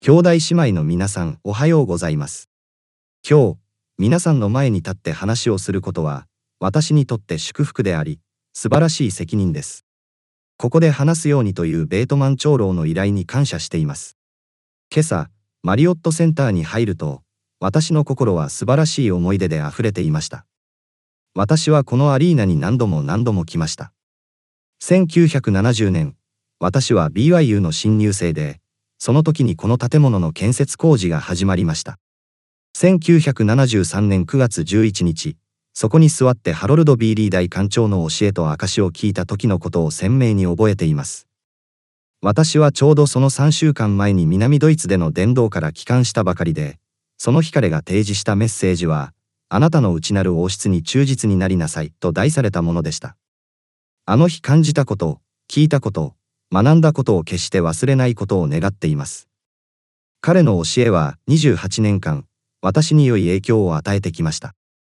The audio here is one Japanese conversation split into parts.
兄弟姉妹の皆さん、おはようございます。今日、皆さんの前に立って話をすることは、私にとって祝福であり、素晴らしい責任です。ここで話すようにというベートマン長老の依頼に感謝しています。今朝、マリオットセンターに入ると、私の心は素晴らしい思い出で溢れていました。私はこのアリーナに何度も来ました。1970年、私は BYU の新入生で、その時にこの建物の建設工事が始まりました。1973年9月11日、そこに座ってハロルド・ビーリー大館長の教えと証を聞いた時のことを鮮明に覚えています。私はちょうどその3週間前に南ドイツでの伝道から帰還したばかりで、その日彼が提示したメッセージは、あなたの内なる王室に忠実になりなさいと題されたものでした。あの日感じたこと、聞いたこと、学んだことを決して忘れないことを願っています。彼の教えは28年間、私に良い影響を与えてきました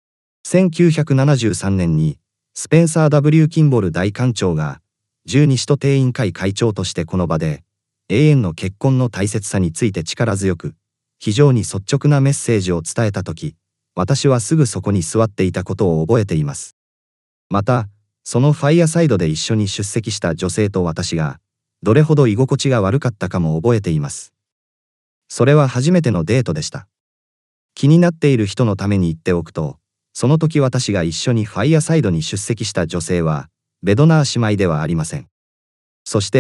。1973年に、スペンサー・ W ・キンボル大館長が、十二使徒定員会会長としてこの場で、永遠の結婚の大切さについて力強く、非常に率直なメッセージを伝えたとき、私はすぐそこに座っていたことを覚えています。また、そのファイアサイドで一緒に出席した女性と私が、どれほど居心地が悪かったかも覚えています。それは初めてのデートでした。気になっている人のために言っておくと、その時私が一緒にファイアサイドに出席した女性は、ベドナー姉妹ではありません。そして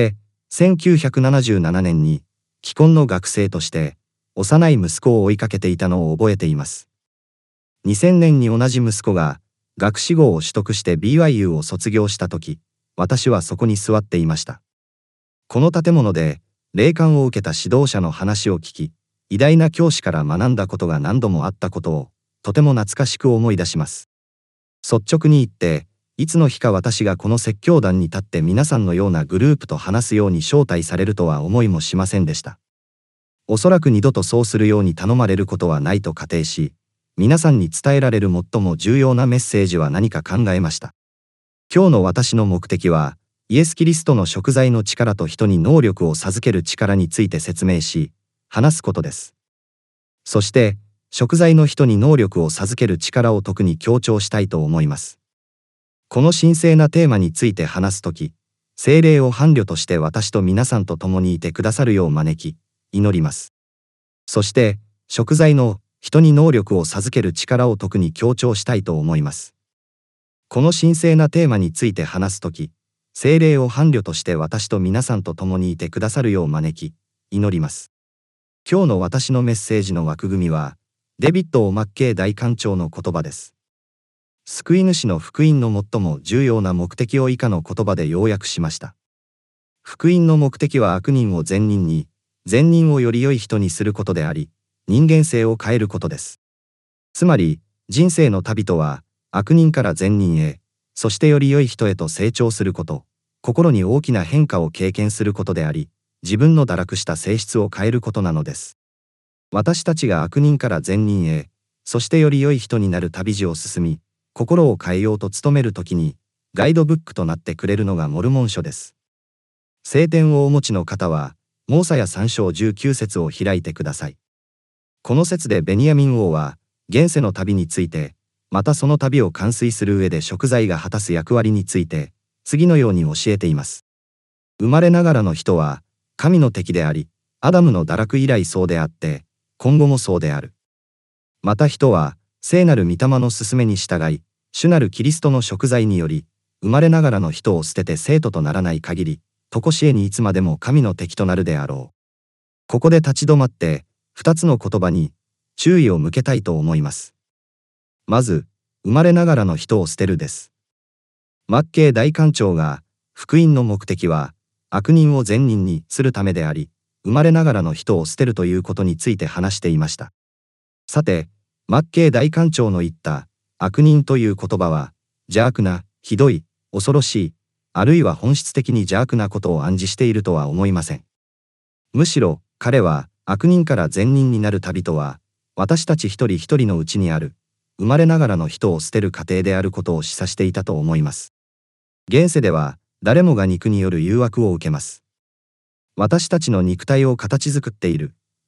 、1977年に、既婚の学生として、幼い息子を追いかけていたのを覚えています。2000年に同じ息子が、学士号を取得して BYU を卒業した時、私はそこに座っていました。この建物で、霊感を受けた指導者の話を聞き、偉大な教師から学んだことが何度もあったことを、とても懐かしく思い出します。率直に言って、いつの日か私がこの説教壇に立って皆さんのようなグループと話すように招待されるとは思いもしませんでした。おそらく二度とそうするように頼まれることはないと仮定し、皆さんに伝えられる最も重要なメッセージは何か考えました。今日の私の目的は、イエス・キリストの贖罪の力と人に能力を授ける力について説明し、話すことです。そして、贖罪の人に能力を授ける力を特に強調したいと思います。この神聖なテーマについて話すとき、聖霊を伴侶として私と皆さんと共にいてくださるよう招き、祈ります。そして、贖罪の人に能力を授ける力を特に強調したいと思います。この神聖なテーマについて話すとき、聖霊を伴侶として私と皆さんと共にいてくださるよう招き、祈ります。今日の私のメッセージの枠組みは、デビッド・オ・マッケイ大館長の言葉です。救い主の福音の最も重要な目的を以下の言葉で要約しました。福音の目的は悪人を善人に、善人をより良い人にすることであり、人間性を変えることです。つまり、人生の旅とは、悪人から善人へ、そしてより良い人へと成長すること、心に大きな変化を経験することであり、自分の堕落した性質を変えることなのです。私たちが悪人から善人へ、そしてより良い人になる旅路を進み、心を変えようと努めるときに、ガイドブックとなってくれるのがモルモン書です。聖典をお持ちの方は、モーサや3章19節を開いてください。この節でベニヤミン王は、現世の旅について、またその旅を完遂する上で贖罪が果たす役割について、次のように教えています。生まれながらの人は、神の敵であり、アダムの堕落以来そうであって、今後もそうである。また人は、聖なる御霊の勧めに従い、主なるキリストの贖罪により、生まれながらの人を捨てて生徒とならない限り、常しえにいつまでも神の敵となるであろう。ここで立ち止まって、二つの言葉に注意を向けたいと思います。まず、生まれながらの人を捨てるです。マッケイ大館長が、福音の目的は、悪人を善人にするためであり、生まれながらの人を捨てるということについて話していました。さて、マッケイ大館長の言った、悪人という言葉は、邪悪な、ひどい、恐ろしい、あるいは本質的に邪悪なことを暗示しているとは思いません。むしろ、彼は、悪人から善人になる旅とは、私たち一人一人のうちにある、生まれながらの人を捨てる過程であることを示唆していたと思います。現世では、誰もが肉による誘惑を受けます。私たちの肉体を形作っている、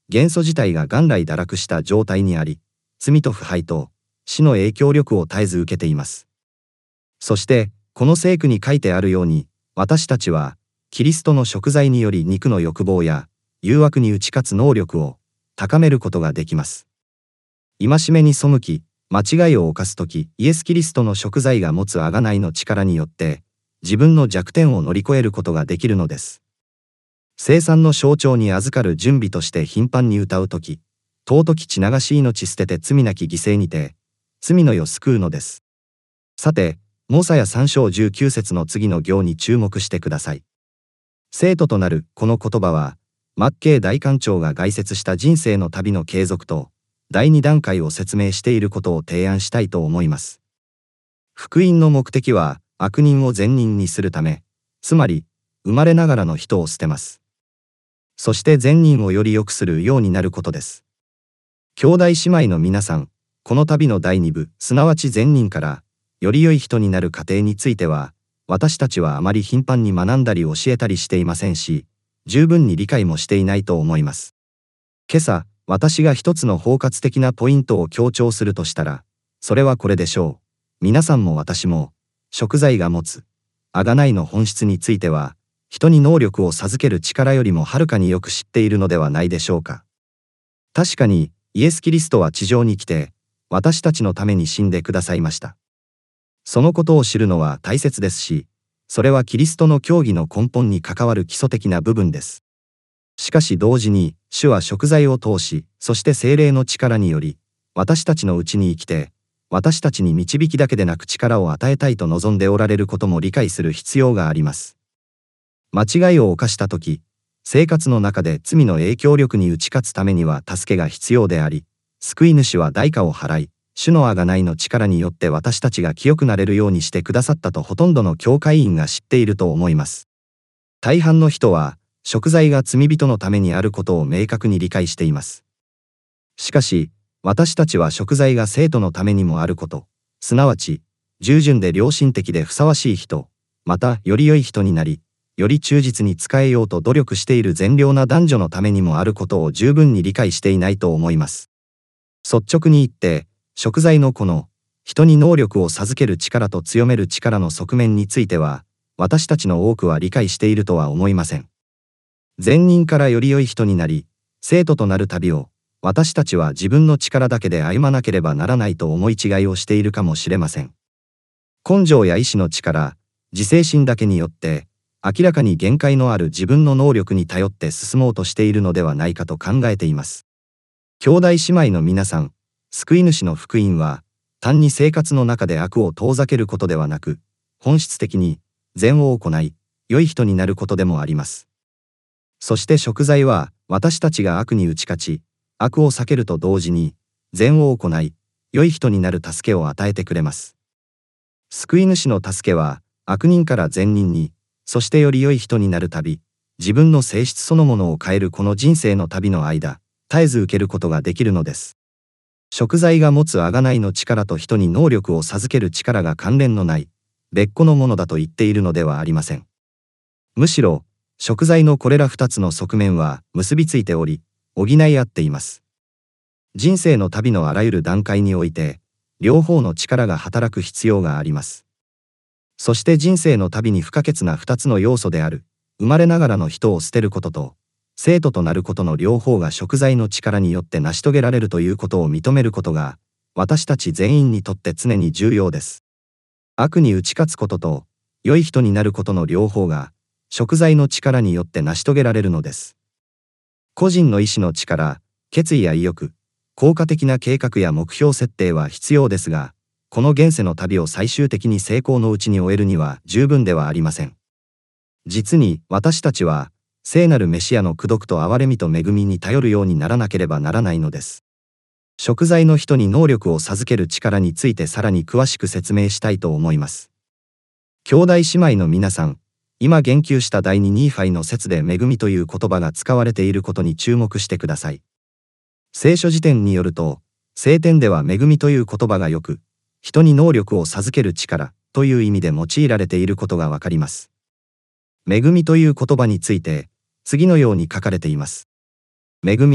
元素自体が元来堕落した状態にあり、罪と腐敗と死の影響力を絶えず受けています。そして、この聖句に書いてあるように、私たちは、キリストの贖罪により肉の欲望や誘惑に打ち勝つ能力を高めることができます。戒めに背き、間違いを犯すとき、イエス・キリストの贖罪が持つ贖いの力によって、自分の弱点を乗り越えることができるのです。聖餐の象徴に預かる準備として頻繁に歌うとき、尊き血流し命捨てて罪なき犠牲にて、罪の世救うのです。さて、モーサや3章19節の次の行に注目してください。聖徒となるこの言葉は、マッケイ大官長が概説した人生の旅の継続と、第2段階を説明していることを提案したいと思います。福音の目的は、悪人を善人にするため、つまり、生まれながらの人を捨てます。そして善人をより良くするようになることです。兄弟姉妹の皆さん、この旅の第2部、すなわち善人から、より良い人になる過程については、私たちはあまり頻繁に学んだり教えたりしていませんし、十分に理解もしていないと思います。今朝、私が一つの包括的なポイントを強調するとしたら、それはこれでしょう。皆さんも私も、贖罪が持つ、贖いの本質については、人に能力を授ける力よりもはるかによく知っているのではないでしょうか。確かに、イエス・キリストは地上に来て、私たちのために死んでくださいました。そのことを知るのは大切ですし、それはキリストの教義の根本に関わる基礎的な部分です。しかし同時に、主は贖罪を通し、そして聖霊の力により、私たちのうちに生きて、私たちに導きだけでなく力を与えたいと望んでおられることも理解する必要があります。間違いを犯したとき、生活の中で罪の影響力に打ち勝つためには助けが必要であり、救い主は代価を払い、主の贖いの力によって私たちが清くなれるようにしてくださったとほとんどの教会員が知っていると思います。大半の人は、贖罪が罪人のためにあることを明確に理解しています。しかし、私たちは贖罪が生徒のためにもあること、すなわち、従順で良心的でふさわしい人、またより良い人になり、より忠実に仕えようと努力している善良な男女のためにもあることを十分に理解していないと思います。率直に言って、贖罪のこの、人に能力を授ける力と強める力の側面については、私たちの多くは理解しているとは思いません。善人からより良い人になり、生徒となる旅を、私たちは自分の力だけで歩まなければならないと思い違いをしているかもしれません。根性や意志の力、自制心だけによって、明らかに限界のある自分の能力に頼って進もうとしているのではないかと考えています。兄弟姉妹の皆さん、救い主の福音は、単に生活の中で悪を遠ざけることではなく、本質的に善を行い、良い人になることでもあります。そして贖罪は、私たちが悪に打ち勝ち、悪を避けると同時に、善を行い、良い人になる助けを与えてくれます。救い主の助けは、悪人から善人に、そしてより良い人になる旅、自分の性質そのものを変えるこの人生の旅の間、絶えず受けることができるのです。贖罪が持つ贖いの力と人に能力を授ける力が関連のない、別個のものだと言っているのではありません。むしろ、贖罪のこれら2つの側面は結びついており、補い合っています。人生の旅のあらゆる段階において、両方の力が働く必要があります。そして人生の旅に不可欠な2つの要素である、生まれながらの人を捨てることと、生徒となることの両方が贖罪の力によって成し遂げられるということを認めることが、私たち全員にとって常に重要です。悪に打ち勝つことと、良い人になることの両方が、贖罪の力によって成し遂げられるのです。個人の意志の力、決意や意欲、効果的な計画や目標設定は必要ですが、この現世の旅を最終的に成功のうちに終えるには十分ではありません。実に私たちは、聖なるメシアの功徳と憐れみと恵みに頼るようにならなければならないのです。贖罪の人に能力を授ける力についてさらに詳しく説明したいと思います。兄弟姉妹の皆さん、今言及した第2ニーファイの説で恵みという言葉が使われていることに注目してください。聖書辞典によると、聖典では恵みという言葉がよく、人に能力を授ける力という意味で用いられていることがわかります。恵みという言葉について、次のように書かれています。恵み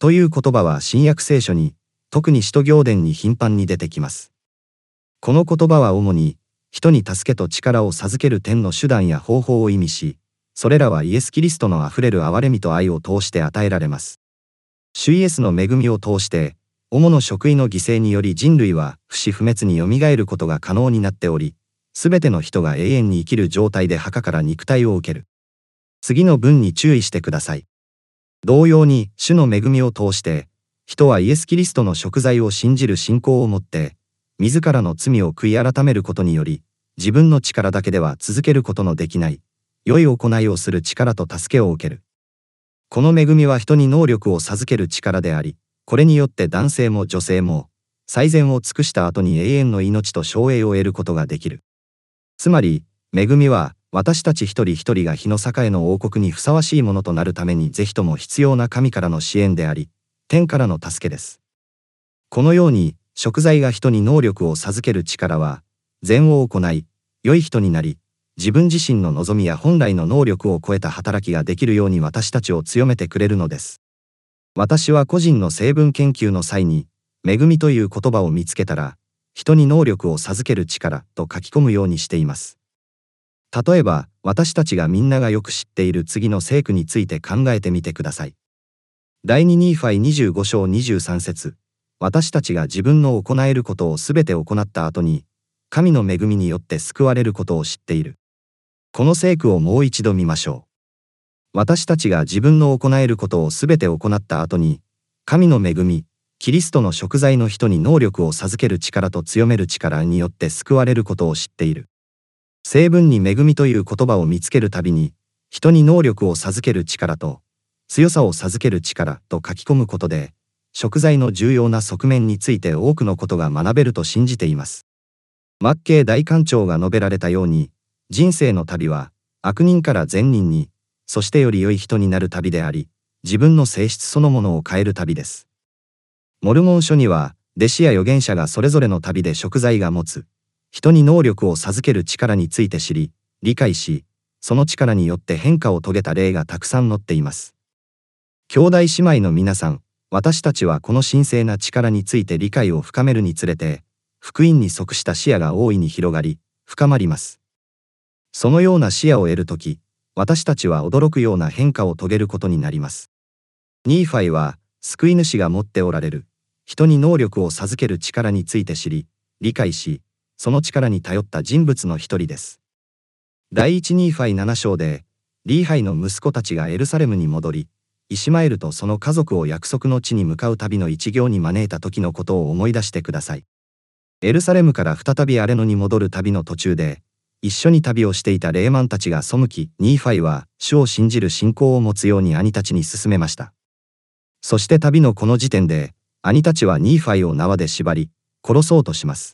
という言葉は新約聖書に、特に使徒行伝に頻繁に出てきます。この言葉は主に、人に助けと力を授ける点の手段や方法を意味し、それらはイエス・キリストのあふれる憐れみと愛を通して与えられます。主イエスの恵みを通して、主の贖いの犠牲により人類は不死不滅によみがえることが可能になっており、すべての人が永遠に生きる状態で墓から肉体を受ける。次の文に注意してください。同様に、主の恵みを通して、人はイエス・キリストの贖罪を信じる信仰を持って、自らの罪を悔い改めることにより、自分の力だけでは続けることのできない、良い行いをする力と助けを受ける。この恵みは人に能力を授ける力であり、これによって男性も女性も、最善を尽くした後に永遠の命と生栄を得ることができる。つまり、恵みは、私たち一人一人が日の栄の王国にふさわしいものとなるために是非とも必要な神からの支援であり、天からの助けです。このように、贖罪が人に能力を授ける力は、善を行い、良い人になり、自分自身の望みや本来の能力を超えた働きができるように私たちを強めてくれるのです。私は個人の成分研究の際に、恵みという言葉を見つけたら、人に能力を授ける力と書き込むようにしています。例えば、私たちがみんながよく知っている次の聖句について考えてみてください。第2ニーファイ25章23節。私たちが自分の行えることをすべて行った後に、神の恵みによって救われることを知っている。この聖句をもう一度見ましょう。私たちが自分の行えることをすべて行った後に、神の恵み、キリストの贖罪の人に能力を授ける力と強める力によって救われることを知っている。聖文に恵みという言葉を見つけるたびに、人に能力を授ける力と、強さを授ける力と書き込むことで、贖罪の重要な側面について多くのことが学べると信じています。マッケイ大官長が述べられたように、人生の旅は、悪人から善人に、そしてより良い人になる旅であり、自分の性質そのものを変える旅です。モルモン書には、弟子や預言者がそれぞれの旅で贖罪が持つ、人に能力を授ける力について知り、理解し、その力によって変化を遂げた例がたくさん載っています。兄弟姉妹の皆さん、私たちはこの神聖な力について理解を深めるにつれて、福音に即した視野が大いに広がり、深まります。そのような視野を得るとき、私たちは驚くような変化を遂げることになります。ニーファイは、救い主が持っておられる、人に能力を授ける力について知り、理解し、その力に頼った人物の一人です。第一ニーファイ7章で、リーハイの息子たちがエルサレムに戻り、イシマエルとその家族を約束の地に向かう旅の一行に招いた時のことを思い出してください。エルサレムから再びアレノに戻る旅の途中で、一緒に旅をしていたレーマンたちが背き、ニーファイは主を信じる信仰を持つように兄たちに勧めました。そして旅のこの時点で、兄たちはニーファイを縄で縛り、殺そうとします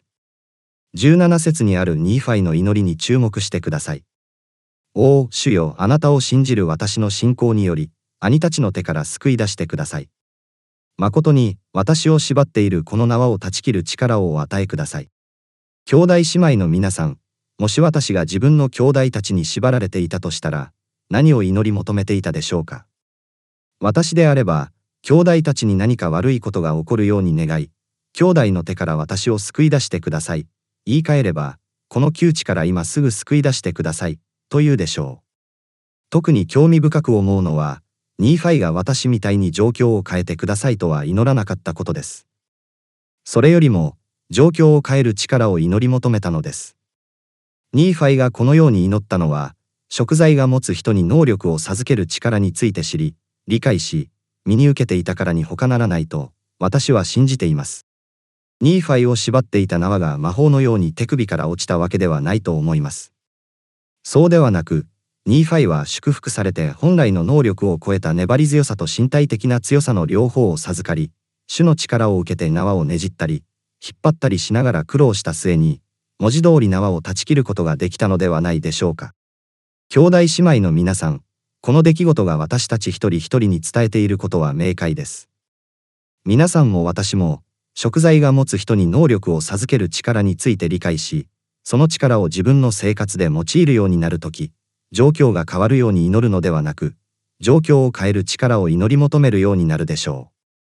。17節にあるニーファイの祈りに注目してください。おお、主よ、あなたを信じる私の信仰により、兄たちの手から救い出してください。誠に、私を縛っているこの縄を断ち切る力をお与えください。兄弟姉妹の皆さん、もし私が自分の兄弟たちに縛られていたとしたら、何を祈り求めていたでしょうか。私であれば、兄弟たちに何か悪いことが起こるように願い、兄弟の手から私を救い出してください。言い換えれば、この窮地から今すぐ救い出してください、と言うでしょう。特に興味深く思うのは、ニーファイが私みたいに状況を変えてくださいとは祈らなかったことです。それよりも、状況を変える力を祈り求めたのです。ニーファイがこのように祈ったのは、贖罪が持つ人に能力を授ける力について知り、理解し、身に受けていたからに他ならないと、私は信じています。ニーファイを縛っていた縄が魔法のように手首から落ちたわけではないと思います。そうではなく、ニーファイは祝福されて本来の能力を超えた粘り強さと身体的な強さの両方を授かり、主の力を受けて縄をねじったり、引っ張ったりしながら苦労した末に、文字通り縄を断ち切ることができたのではないでしょうか。兄弟姉妹の皆さん、この出来事が私たち一人一人に伝えていることは明快です。皆さんも私も、贖罪が持つ人に能力を授ける力について理解し、その力を自分の生活で用いるようになるとき、状況が変わるように祈るのではなく、状況を変える力を祈り求めるようになるでしょう。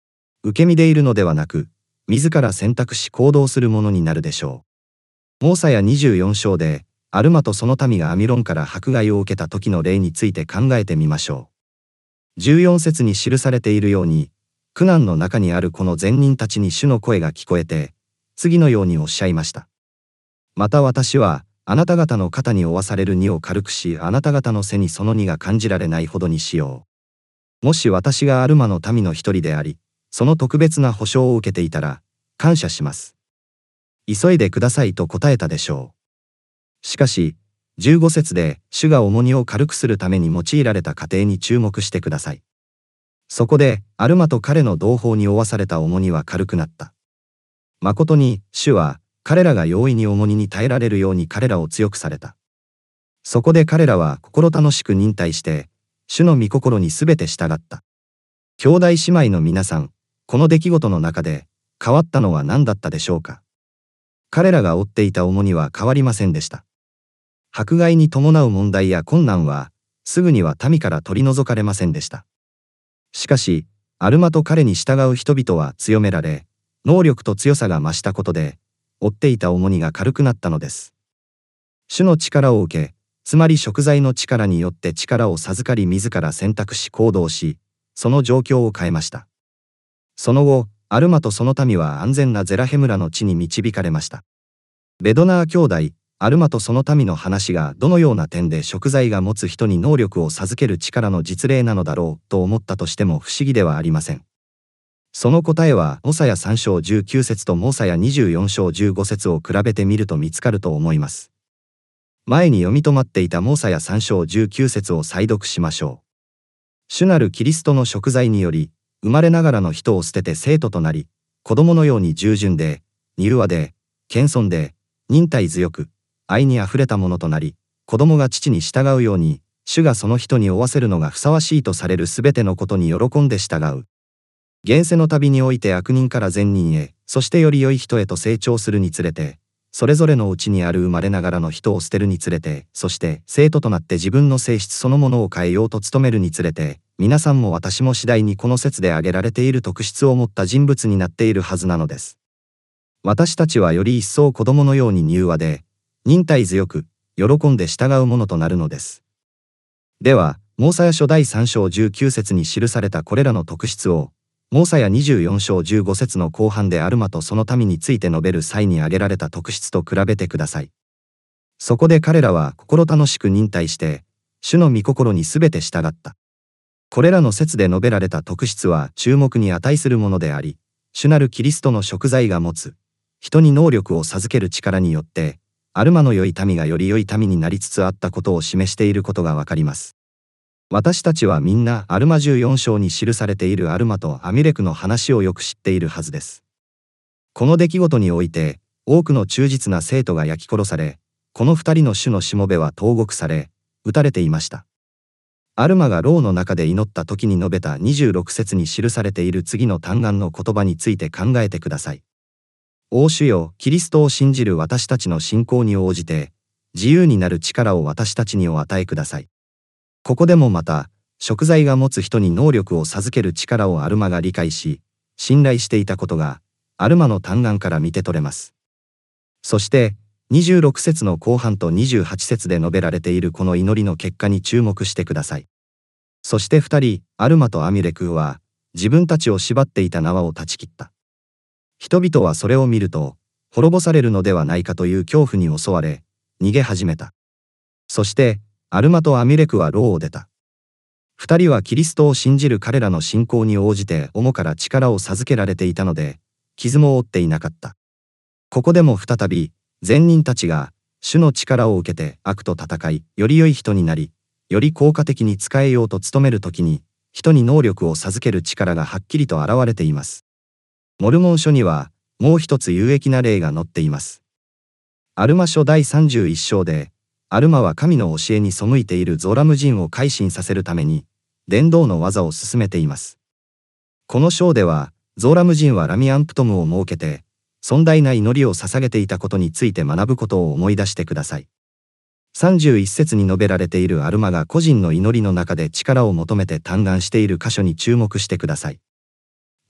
受け身でいるのではなく、自ら選択し行動するものになるでしょう。モーサや24章で、アルマとその民がアミロンから迫害を受けた時の例について考えてみましょう。14節に記されているように、苦難の中にあるこの善人たちに主の声が聞こえて、次のようにおっしゃいました。また私は、あなた方の肩に負わされる荷を軽くし、あなた方の背にその荷が感じられないほどにしよう。もし私がアルマの民の一人であり、その特別な保証を受けていたら、感謝します。急いでくださいと答えたでしょう。しかし、15節で主が重荷を軽くするために用いられた過程に注目してください。そこで、アルマと彼の同胞に負わされた重荷は軽くなった。誠に、主は、彼らが容易に重荷に耐えられるように彼らを強くされた。そこで彼らは心楽しく忍耐して、主の御心にすべて従った。兄弟姉妹の皆さん、この出来事の中で、変わったのは何だったでしょうか。彼らが負っていた重荷は変わりませんでした。迫害に伴う問題や困難は、すぐには民から取り除かれませんでした。しかし、アルマと彼に従う人々は強められ、能力と強さが増したことで、負っていた重荷が軽くなったのです。主の力を受け、つまり贖罪の力によって力を授かり自ら選択し行動し、その状況を変えました。その後、アルマとその民は安全なゼラヘ村の地に導かれました。ベドナー兄弟、アルマとその民の話がどのような点で贖罪が持つ人に能力を授ける力の実例なのだろうと思ったとしても不思議ではありません。その答えはモサヤ3章19節とモサヤ24章15節を比べてみると見つかると思います。前に読み止まっていたモサヤ3章19節を再読しましょう。主なるキリストの贖罪により、生まれながらの人を捨てて生徒となり、子供のように従順で、柔和で、謙遜で、忍耐強く、愛にあふれたものとなり、子供が父に従うように、主がその人に負わせるのがふさわしいとされるすべてのことに喜んで従う。現世の旅において悪人から善人へ、そしてより良い人へと成長するにつれて、それぞれのうちにある生まれながらの人を捨てるにつれて、そして生徒となって自分の性質そのものを変えようと努めるにつれて、皆さんも私も次第にこの説で挙げられている特質を持った人物になっているはずなのです。私たちはより一層子供のように柔和で、忍耐強く、喜んで従うものとなるのです。では、モーサヤ書第3章19節に記されたこれらの特質を、モーサヤ24章15節の後半でアルマとその民について述べる際に挙げられた特質と比べてください。そこで彼らは心楽しく忍耐して、主の御心にすべて従った。これらの説で述べられた特質は注目に値するものであり、主なるキリストの贖罪が持つ、人に能力を授ける力によって、アルマの良い民がより良い民になりつつあったことを示していることがわかります。私たちはみんなアルマ14章に記されているアルマとアミレクの話をよく知っているはずです。この出来事において、多くの忠実な生徒が焼き殺され、この二人の主のしもべは投獄され、撃たれていました。アルマが牢の中で祈った時に述べた26節に記されている次の嘆願の言葉について考えてください。お主よ、キリストを信じる私たちの信仰に応じて、自由になる力を私たちにお与えください。ここでもまた、贖罪が持つ人に能力を授ける力をアルマが理解し、信頼していたことが、アルマの嘆願から見て取れます。そして、26節の後半と28節で述べられているこの祈りの結果に注目してください。そして二人、アルマとアミレクは、自分たちを縛っていた縄を断ち切った。人々はそれを見ると、滅ぼされるのではないかという恐怖に襲われ、逃げ始めた。そして、アルマとアミレクは牢を出た。二人はキリストを信じる彼らの信仰に応じて主から力を授けられていたので、傷も負っていなかった。ここでも再び、善人たちが、主の力を受けて悪と戦い、より良い人になり、より効果的に使えようと努めるときに、人に能力を授ける力がはっきりと現れています。モルモン書には、もう一つ有益な例が載っています。アルマ書第31章で、アルマは神の教えに背いているゾラム人を改心させるために、伝道の技を進めています。この章では、ゾーラム人はラミアンプトムを設けて、尊大な祈りを捧げていたことについて学ぶことを思い出してください。31節に述べられているアルマが個人の祈りの中で力を求めて嘆願している箇所に注目してください。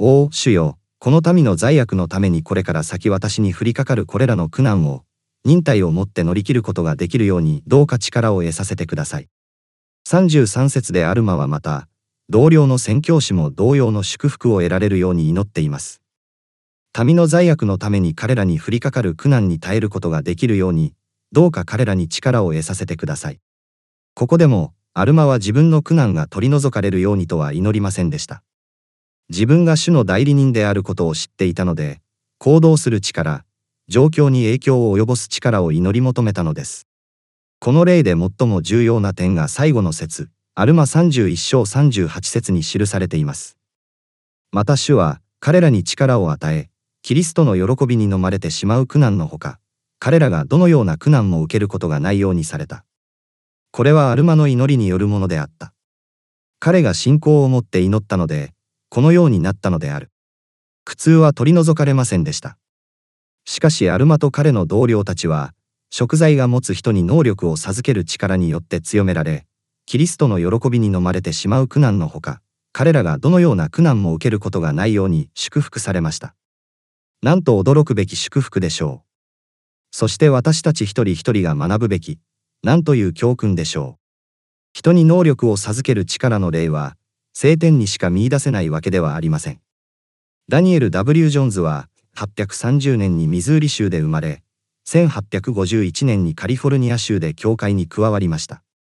お主よ、この民の罪悪のためにこれから先私に降りかかるこれらの苦難を、忍耐をもって乗り切ることができるようにどうか力を得させてください。33節でアルマはまた、同僚の宣教師も同様の祝福を得られるように祈っています。民の罪悪のために彼らに降りかかる苦難に耐えることができるように、どうか彼らに力を得させてください。ここでも、アルマは自分の苦難が取り除かれるようにとは祈りませんでした。自分が主の代理人であることを知っていたので、行動する力、状況に影響を及ぼす力を祈り求めたのです。この例で最も重要な点が最後の節、アルマ31章38節に記されています。また主は、彼らに力を与え、キリストの喜びに飲まれてしまう苦難のほか、彼らがどのような苦難も受けることがないようにされた。これはアルマの祈りによるものであった。彼が信仰を持って祈ったので、このようになったのである。苦痛は取り除かれませんでした。しかしアルマと彼の同僚たちは、贖罪が持つ人に能力を授ける力によって強められ、キリストの喜びに飲まれてしまう苦難のほか、彼らがどのような苦難も受けることがないように祝福されました。なんと驚くべき祝福でしょう。そして私たち一人一人が学ぶべき、なんという教訓でしょう。人に能力を授ける力の例は、聖典にしか見出せないわけではありません。ダニエル・ W ・ジョーンズは、830年にミズーリ州で生まれ、1851年にカリフォルニア州で教会に加わりました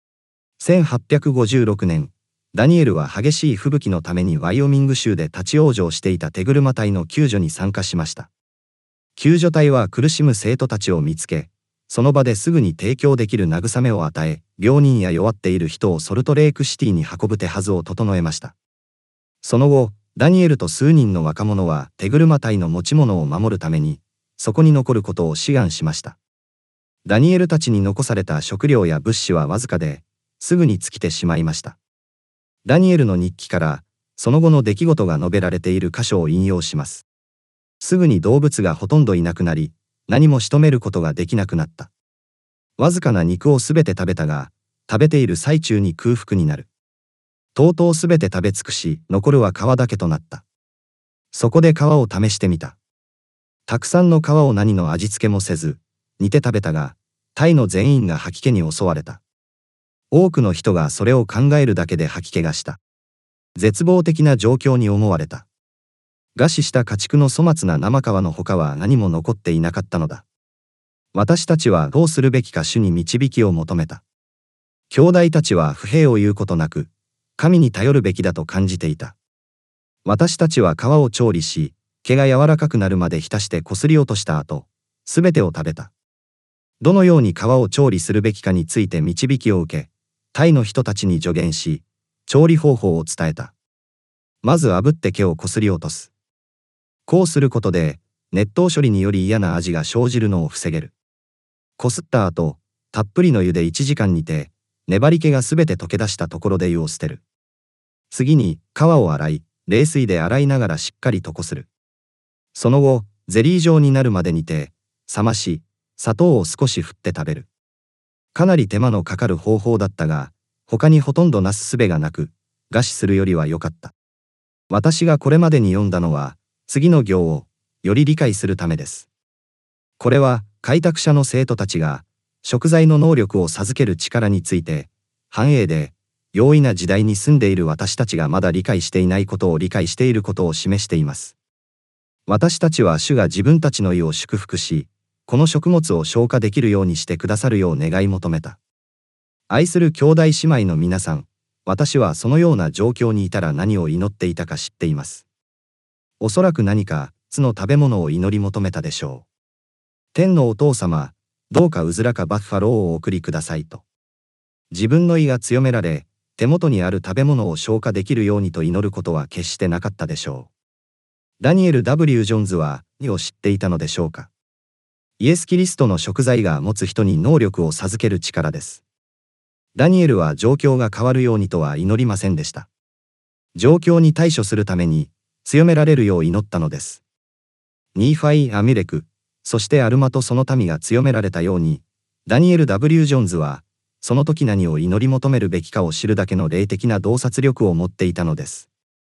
。1856年、ダニエルは激しい吹雪のためにワイオミング州で立ち往生していた手車隊の救助に参加しました。救助隊は苦しむ生徒たちを見つけ、その場ですぐに提供できる慰めを与え、病人や弱っている人をソルトレークシティに運ぶ手はずを整えました。その後、ダニエルと数人の若者は手車隊の持ち物を守るために、そこに残ることを志願しました。ダニエルたちに残された食料や物資はわずかで、すぐに尽きてしまいました。ダニエルの日記から、その後の出来事が述べられている箇所を引用します。すぐに動物がほとんどいなくなり、何も仕留めることができなくなった。わずかな肉をすべて食べたが、食べている最中に空腹になる。とうとうすべて食べ尽くし、残るは皮だけとなった。そこで皮を試してみた。たくさんの皮を何の味付けもせず、煮て食べたが、隊の全員が吐き気に襲われた。多くの人がそれを考えるだけで吐き気がした。絶望的な状況に思われた。餓死した家畜の粗末な生皮の他は何も残っていなかったのだ。私たちはどうするべきか主に導きを求めた。兄弟たちは不平を言うことなく、神に頼るべきだと感じていた。私たちは皮を調理し、毛が柔らかくなるまで浸してこすり落とした後、すべてを食べた。どのように皮を調理するべきかについて導きを受け、隊の人たちに助言し、調理方法を伝えた。まず炙って毛をこすり落とす。こうすることで、熱湯処理により嫌な味が生じるのを防げる。こすった後、たっぷりの湯で1時間煮て、粘り気がすべて溶け出したところで湯を捨てる。次に、皮を洗い、冷水で洗いながらしっかりとこする。その後、ゼリー状になるまで煮て、冷まし、砂糖を少し振って食べる。かなり手間のかかる方法だったが、他にほとんどなすすべがなく、餓死するよりは良かった。私がこれまでに読んだのは、次の行を、より理解するためです。これは、開拓者の生徒たちが、贖罪の能力を授ける力について、繁栄で、容易な時代に住んでいる私たちがまだ理解していないことを理解していることを示しています。私たちは主が自分たちの意を祝福し、この食物を消化できるようにしてくださるよう願い求めた。愛する兄弟姉妹の皆さん、私はそのような状況にいたら何を祈っていたか知っています。おそらく何か、の食べ物を祈り求めたでしょう。天のお父様、どうかうずらかバッファローをお送りくださいと。自分の意が強められ、手元にある食べ物を消化できるようにと祈ることは決してなかったでしょう。ダニエル・ W ・ジョーンズは何を知っていたのでしょうか。イエス・キリストの贖罪が持つ人に能力を授ける力です。ダニエルは状況が変わるようにとは祈りませんでした。状況に対処するために強められるよう祈ったのです。ニーファイ・アミレク、そしてアルマとその民が強められたように、ダニエル・ W ・ジョーンズは、その時何を祈り求めるべきかを知るだけの霊的な洞察力を持っていたのです。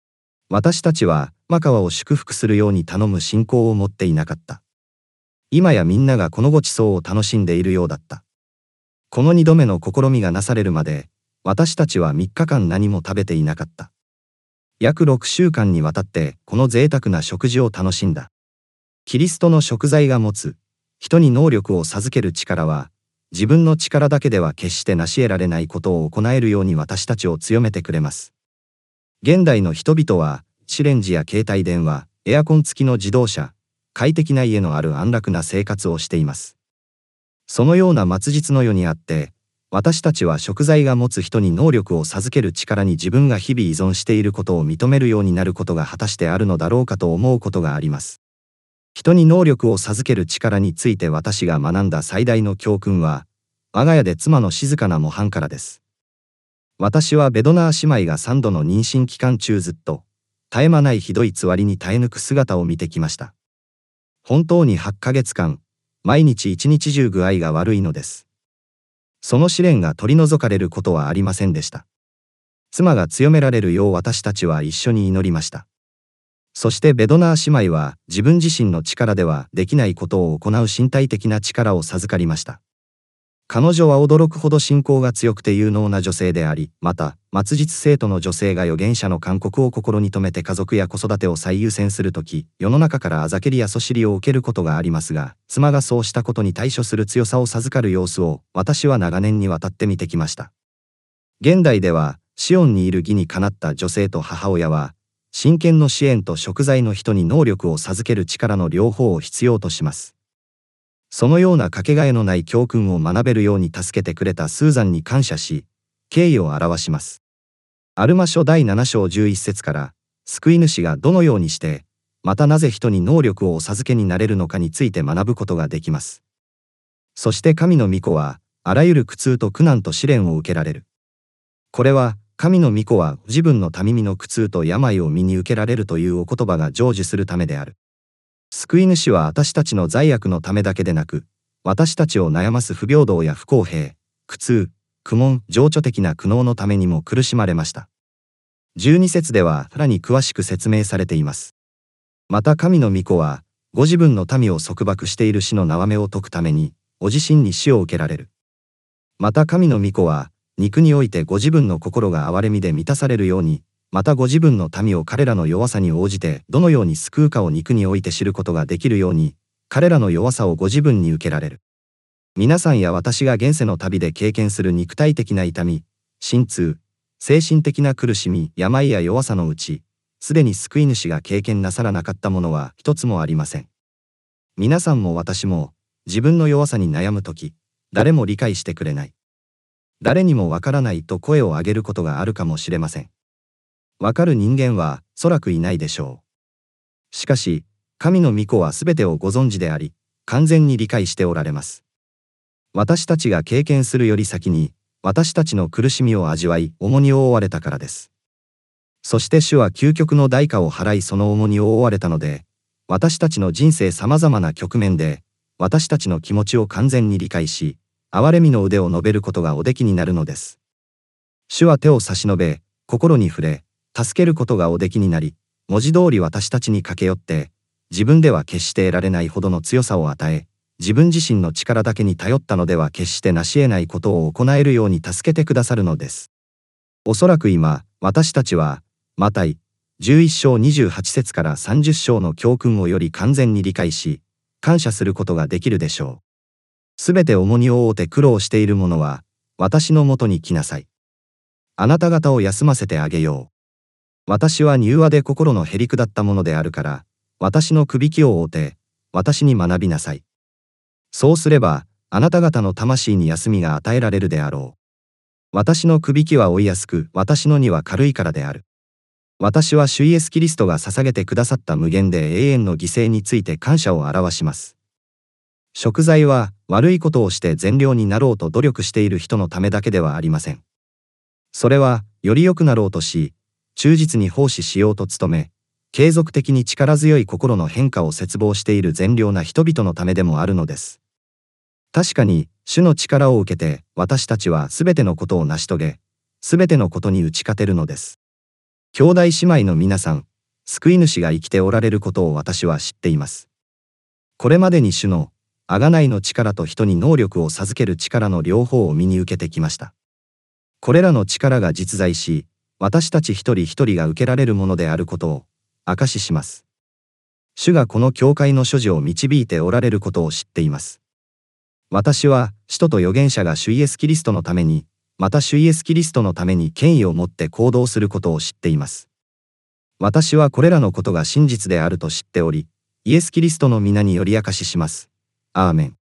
私たちはマカワを祝福するように頼む信仰を持っていなかった。今やみんながこのごちそうを楽しんでいるようだった。この2度目の試みがなされるまで、私たちは3日間何も食べていなかった。約6週間にわたってこの贅沢な食事を楽しんだ。キリストの食材が持つ、人に能力を授ける力は、自分の力だけでは決して成し得られないことを行えるように私たちを強めてくれます。現代の人々は、電子レンジや携帯電話、エアコン付きの自動車、快適な家のある安楽な生活をしています。そのような末日の世にあって、私たちは食材が持つ人に能力を授ける力に自分が日々依存していることを認めるようになることが果たしてあるのだろうかと思うことがあります。人に能力を授ける力について私が学んだ最大の教訓は、我が家で妻の静かな模範からです。私はベドナー姉妹が3度の妊娠期間中ずっと、絶え間ないひどいつわりに耐え抜く姿を見てきました。本当に8ヶ月間、毎日一日中具合が悪いのです。その試練が取り除かれることはありませんでした。妻が強められるよう私たちは一緒に祈りました。そしてベドナー姉妹は自分自身の力ではできないことを行う身体的な力を授かりました。彼女は驚くほど信仰が強くて有能な女性であり、また、末日生徒の女性が預言者の勧告を心に留めて家族や子育てを最優先するとき、世の中からあざけりやそしりを受けることがありますが、妻がそうしたことに対処する強さを授かる様子を、私は長年にわたって見てきました。現代では、シオンにいる義にかなった女性と母親は、真剣の支援と贖罪の人に能力を授ける力の両方を必要とします。そのようなかけがえのない教訓を学べるように助けてくれたスーザンに感謝し、敬意を表します。アルマ書第7章11節から、救い主がどのようにして、またなぜ人に能力をお授けになれるのかについて学ぶことができます。そして神の御子は、あらゆる苦痛と苦難と試練を受けられる。これは、神の御子は自分の民の苦痛と病を身に受けられるというお言葉が成就するためである。救い主は私たちの罪悪のためだけでなく、私たちを悩ます不平等や不公平、苦痛、苦悶、情緒的な苦悩のためにも苦しまれました。12節ではさらに詳しく説明されています。また神の御子は、ご自分の民を束縛している死の縄目を解くために、ご自身に死を受けられる。また神の御子は、肉においてご自分の心が憐れみで満たされるように、またご自分の民を彼らの弱さに応じてどのように救うかを肉において知ることができるように、彼らの弱さをご自分に受けられる。皆さんや私が現世の旅で経験する肉体的な痛み、心痛、精神的な苦しみ、病や弱さのうち、すでに救い主が経験なさらなかったものは一つもありません。皆さんも私も、自分の弱さに悩むとき、誰も理解してくれない。誰にもわからないと声を上げることがあるかもしれません。わかる人間は、おそらくいないでしょう。しかし、神の御子はすべてをご存知であり、完全に理解しておられます。私たちが経験するより先に、私たちの苦しみを味わい、重荷を負われたからです。そして主は究極の代価を払いその重荷を負われたので、私たちの人生様々な局面で、私たちの気持ちを完全に理解し、憐れみの腕を述べることがおできになるのです。主は手を差し伸べ、心に触れ、助けることがおできになり、文字通り私たちに駆け寄って、自分では決して得られないほどの強さを与え、自分自身の力だけに頼ったのでは決して成し得ないことを行えるように助けてくださるのです。おそらく今、私たちは、マタイ、11章28節から30章の教訓をより完全に理解し、感謝することができるでしょう。すべて重荷を負って苦労している者は、私のもとに来なさい。あなた方を休ませてあげよう。私は柔和で心のへりくだったものであるから、私のくびきを負うて、私に学びなさい。そうすれば、あなた方の魂に休みが与えられるであろう。私のくびきは負いやすく、私の荷は軽いからである。私は主イエスキリストが捧げてくださった無限で永遠の犠牲について感謝を表します。贖罪は悪いことをして善良になろうと努力している人のためだけではありません。それは、より良くなろうとし、忠実に奉仕しようと努め、継続的に力強い心の変化を切望している善良な人々のためでもあるのです。確かに、主の力を受けて、私たちはすべてのことを成し遂げ、すべてのことに打ち勝てるのです。兄弟姉妹の皆さん、 救い主が生きておられることを私は知っています。これまでに主の贖いの力と人に能力を授ける力の両方を身に受けてきました。これらの力が実在し、私たち一人一人が受けられるものであることを証しします。主がこの教会の所持を導いておられることを知っています。私は使徒と預言者が主イエスキリストのために、また主イエスキリストのために権威を持って行動することを知っています。私はこれらのことが真実であると知っており、イエスキリストの皆により証しします。アーメン。